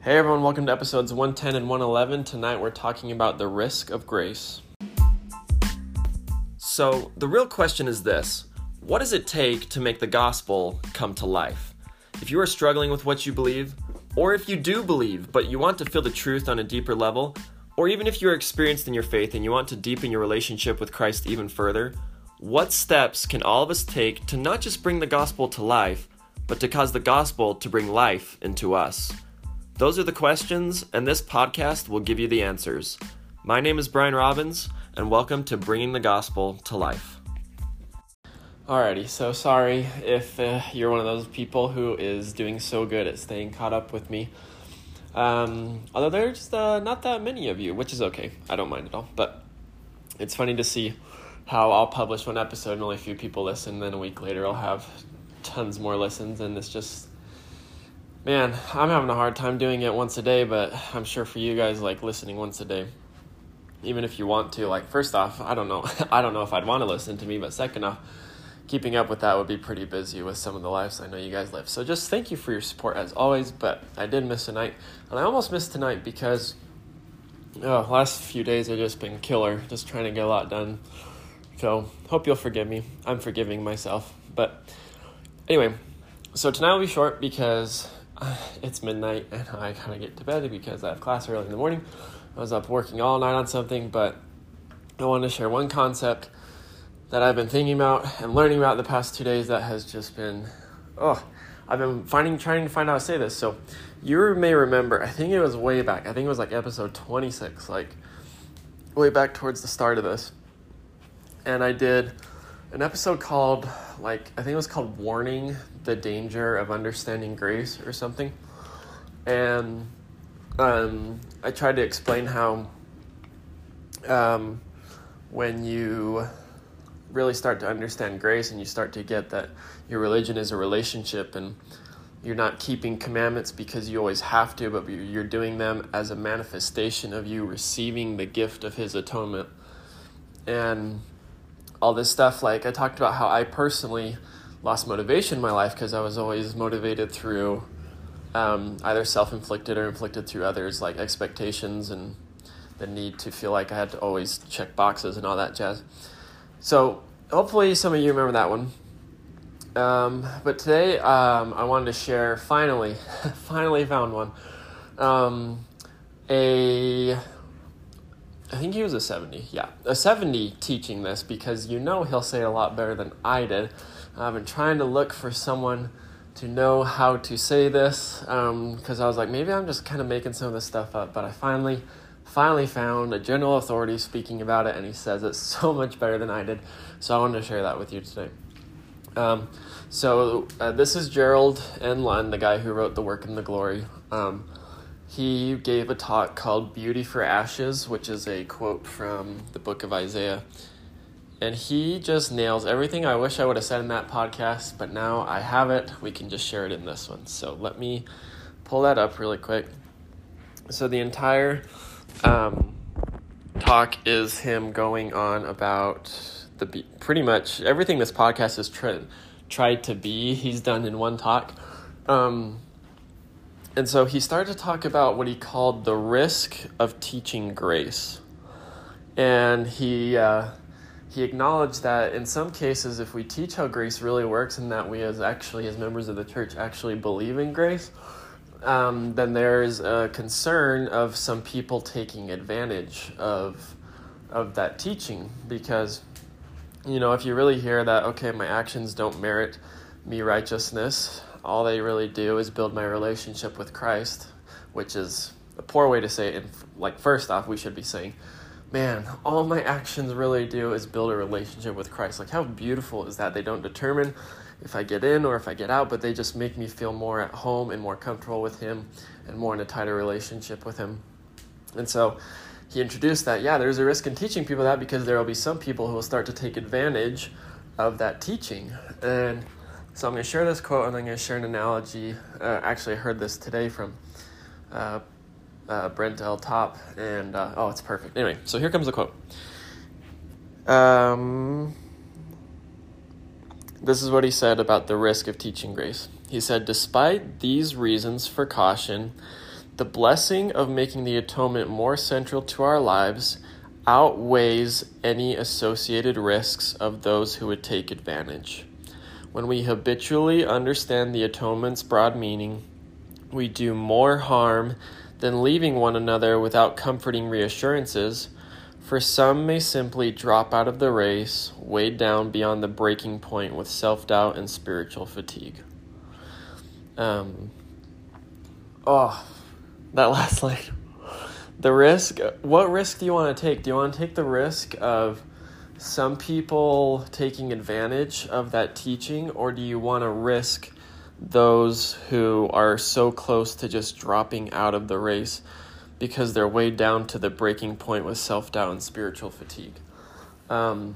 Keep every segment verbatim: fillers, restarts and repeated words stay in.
Hey everyone, welcome to episodes one ten and one eleven. Tonight we're talking about the risk of grace. So, the real question is this: what does it take to make the gospel come to life? If you are struggling with what you believe, or if you do believe, but you want to feel the truth on a deeper level, or even if you're experienced in your faith and you want to deepen your relationship with Christ even further, what steps can all of us take to not just bring the gospel to life, but to cause the gospel to bring life into us? Those are the questions, and this podcast will give you the answers. My name is Brian Robbins, and welcome to Bringing the Gospel to Life. Alrighty, so sorry if uh, you're one of those people who is doing so good at staying caught up with me. Um, although there's uh, not that many of you, which is okay. I don't mind at all. But it's funny to see how I'll publish one episode and only a few people listen, and then a week later I'll have tons more listens, and it's just... Man, I'm having a hard time doing it once a day, but I'm sure for you guys, like, listening once a day, even if you want to, like, first off, I don't know, I don't know if I'd want to listen to me, but second off, keeping up with that would be pretty busy with some of the lives I know you guys live. So just thank you for your support as always, but I did miss tonight, and I almost missed tonight because, oh, last few days have just been killer, just trying to get a lot done. So hope you'll forgive me. I'm forgiving myself, but anyway, so tonight will be short because it's midnight and I gotta get to bed because I have class early in the morning. I was up working all night on something, but I wanted to share one concept that I've been thinking about and learning about the past two days that has just been, oh, I've been finding, trying to find out how to say this. So you may remember, I think it was way back, I think it was like episode twenty-six, like way back towards the start of this. And I did an episode called, like, I think it was called Warning the Danger of Understanding Grace or something. And um, I tried to explain how um, when you really start to understand grace and you start to get that your religion is a relationship and you're not keeping commandments because you always have to, but you're doing them as a manifestation of you receiving the gift of his atonement. And all this stuff, like I talked about how I personally lost motivation in my life because I was always motivated through um, either self-inflicted or inflicted through others, like expectations and the need to feel like I had to always check boxes and all that jazz. So hopefully some of you remember that one. Um, but today um, I wanted to share, finally, finally found one, um, a... I think he was a seventy, yeah, a seventy teaching this because you know he'll say it a lot better than I did. I've been trying to look for someone to know how to say this because um, I was like, maybe I'm just kind of making some of this stuff up, but I finally, finally found a general authority speaking about it, and he says it so much better than I did, so I wanted to share that with you today. Um, so uh, this is Gerald N. Lund, the guy who wrote The Work and the Glory. Um, He gave a talk called Beauty for Ashes, which is a quote from the book of Isaiah. And he just nails everything I wish I would have said in that podcast, but now I have it. We can just share it in this one. So let me pull that up really quick. So the entire um, talk is him going on about the be- pretty much everything this podcast has tri- tried to be, he's done in one talk. Um And so he started to talk about what he called the risk of teaching grace. And he uh, he acknowledged that in some cases, if we teach how grace really works and that we as actually, as members of the church, actually believe in grace, um, then there's a concern of some people taking advantage of of that teaching. Because, you know, if you really hear that, okay, my actions don't merit me righteousness, all they really do is build my relationship with Christ, which is a poor way to say it. And like, first off, we should be saying, man, all my actions really do is build a relationship with Christ. Like, how beautiful is that? They don't determine if I get in or if I get out, but they just make me feel more at home and more comfortable with him and more in a tighter relationship with him. And so he introduced that, yeah, there's a risk in teaching people that because there will be some people who will start to take advantage of that teaching. And so I'm going to share this quote, and I'm going to share an analogy. Uh, actually, I heard this today from uh, uh, Brent L. Top, and uh, oh, it's perfect. Anyway, so here comes the quote. Um, this is what he said about the risk of teaching grace. He said, despite these reasons for caution, The blessing of making the atonement more central to our lives outweighs any associated risks of those who would take advantage. When we habitually understand the atonement's broad meaning, we do more harm than leaving one another without comforting reassurances, for some may simply drop out of the race, weighed down beyond the breaking point with self-doubt and spiritual fatigue. Um, oh, that last line. The risk, what risk do you want to take? Do you want to take the risk of some people taking advantage of that teaching, or do you want to risk those who are so close to just dropping out of the race because they're weighed down to the breaking point with self-doubt and spiritual fatigue? Um,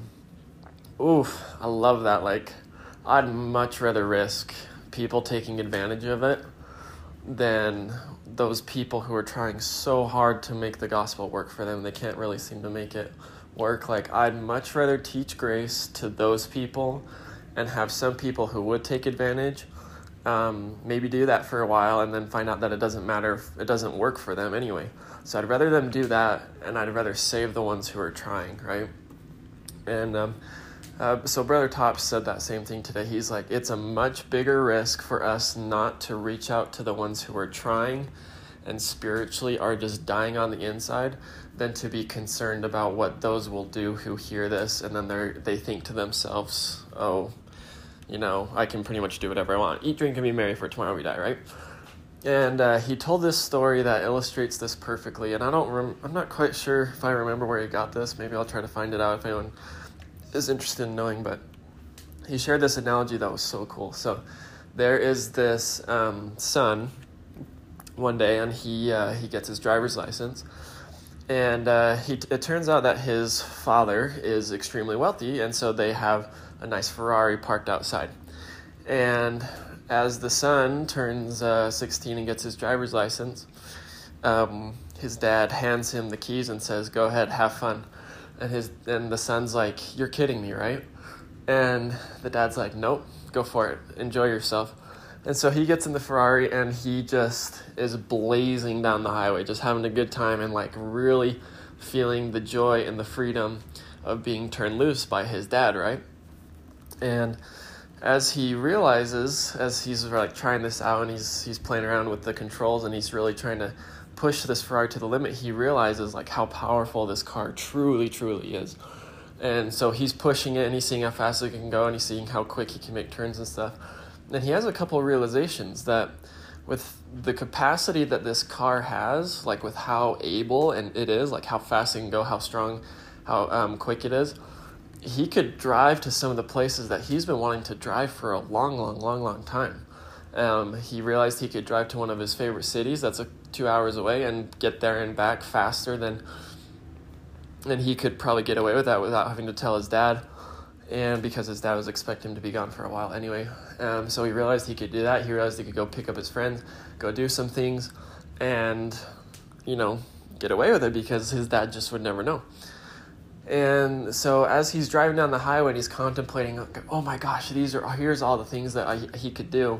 oof, I love that. Like, I'd much rather risk people taking advantage of it than those people who are trying so hard to make the gospel work for them. They can't really seem to make it work. Like, I'd much rather teach grace to those people and have some people who would take advantage Um, maybe do that for a while and then find out that it doesn't matter, if it doesn't work for them anyway. So I'd rather them do that, and I'd rather save the ones who are trying, right? And um, uh, so Brother Tops said that same thing today. He's like, it's a much bigger risk for us not to reach out to the ones who are trying and spiritually are just dying on the inside than to be concerned about what those will do who hear this, and then they they think to themselves, oh, you know, I can pretty much do whatever I want. Eat, drink, and be merry, for tomorrow we die, right? And uh, he told this story that illustrates this perfectly. And I don't, rem- I'm not quite sure if I remember where he got this. Maybe I'll try to find it out if anyone is interested in knowing. But he shared this analogy that was so cool. So there is this um, son one day, and he uh, he gets his driver's license. And uh, he, it turns out that his father is extremely wealthy, and so they have a nice Ferrari parked outside. And as the son turns uh, sixteen and gets his driver's license, um, his dad hands him the keys and says, "Go ahead, have fun." And his and the son's like, "You're kidding me, right?" And the dad's like, "Nope, go for it. Enjoy yourself." And so he gets in the Ferrari and he just is blazing down the highway, just having a good time and like really feeling the joy and the freedom of being turned loose by his dad, right? And as he realizes, as he's like trying this out and he's he's playing around with the controls and he's really trying to push this Ferrari to the limit, he realizes like how powerful this car truly, truly is. And so he's pushing it and he's seeing how fast it can go and he's seeing how quick he can make turns and stuff. And he has a couple of realizations that with the capacity that this car has, like with how able and it is, like how fast it can go, how strong, how um, quick it is, he could drive to some of the places that he's been wanting to drive for a long, long, long, long time. Um, he realized he could drive to one of his favorite cities that's a, two hours away and get there and back faster than, and he could probably get away with that without having to tell his dad. And because his dad was expecting him to be gone for a while anyway. Um, so he realized he could do that. He realized he could go pick up his friends, go do some things, and, you know, get away with it because his dad just would never know. And so as he's driving down the highway and he's contemplating, oh my gosh, these are here's all the things that I, he could do,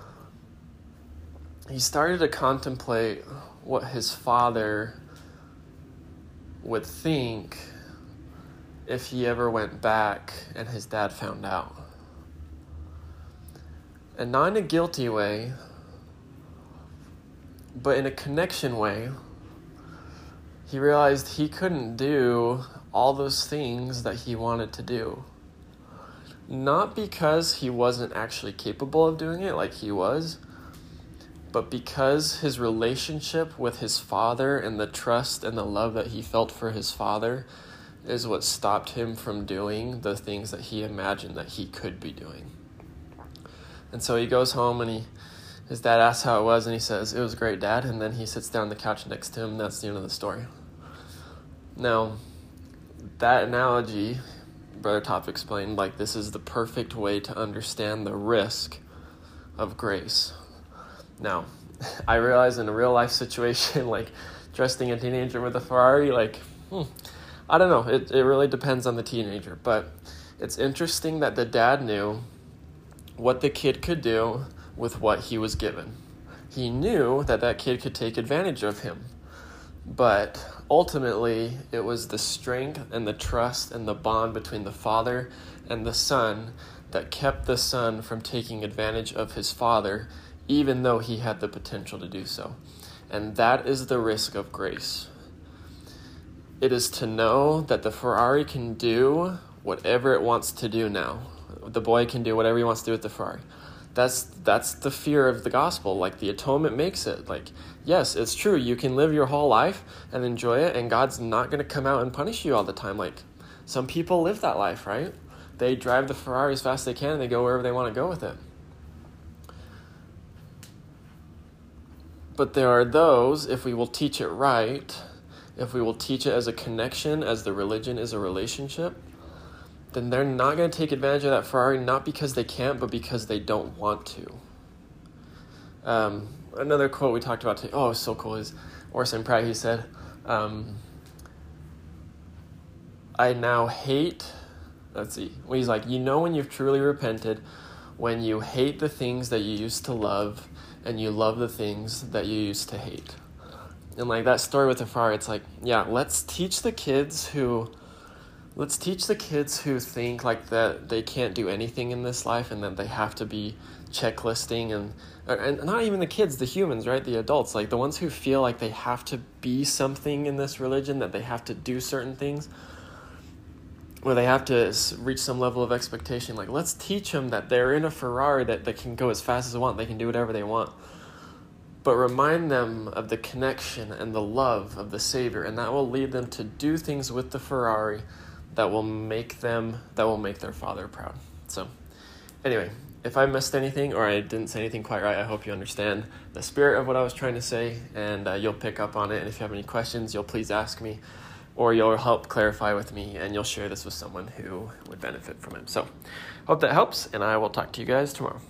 he started to contemplate what his father would think if he ever went back and his dad found out. And not in a guilty way, but in a connection way. He realized he couldn't do all those things that he wanted to do. Not because he wasn't actually capable of doing it like he was, but because his relationship with his father and the trust and the love that he felt for his father is what stopped him from doing the things that he imagined that he could be doing. And so he goes home and he, his dad asks how it was and he says, "It was great, Dad." And then he sits down on the couch next to him and that's the end of the story. Now, that analogy, Brother Top explained, like this is the perfect way to understand the risk of grace. Now, I realize in a real life situation, like trusting a teenager with a Ferrari, like, hmm, I don't know. It it really depends on the teenager. But it's interesting that the dad knew what the kid could do with what he was given. he knew that that kid could take advantage of him. But ultimately, it was the strength and the trust and the bond between the father and the son that kept the son from taking advantage of his father, even though he had the potential to do so. And that is the risk of grace. It is to know that the Ferrari can do whatever it wants to do now. The boy can do whatever he wants to do with the Ferrari. That's that's the fear of the gospel. Like, the atonement makes it. Like, yes, it's true. You can live your whole life and enjoy it, and God's not going to come out and punish you all the time. Like, some people live that life, right? They drive the Ferrari as fast as they can, and they go wherever they want to go with it. But there are those, if we will teach it right, if we will teach it as a connection, as the religion is a relationship, then they're not going to take advantage of that Ferrari, not because they can't, but because they don't want to. Um, another quote we talked about today, oh, it was so cool, is Orson Pratt. He said, um, I now hate, let's see, well, he's like, you know when you've truly repented, when you hate the things that you used to love, and you love the things that you used to hate. And like that story with the Ferrari, it's like, yeah, let's teach the kids who... Let's teach the kids who think like that they can't do anything in this life and that they have to be checklisting and and not even the kids, the humans, right? The adults, like the ones who feel like they have to be something in this religion, that they have to do certain things, where they have to reach some level of expectation. Like, let's teach them that they're in a Ferrari that they can go as fast as they want. They can do whatever they want. But remind them of the connection and the love of the Savior, and that will lead them to do things with the Ferrari that will make them, that will make their father proud. So anyway, if I missed anything or I didn't say anything quite right, I hope you understand the spirit of what I was trying to say, and uh, you'll pick up on it. And if you have any questions, you'll please ask me, or you'll help clarify with me, and you'll share this with someone who would benefit from it. So hope that helps, and I will talk to you guys tomorrow.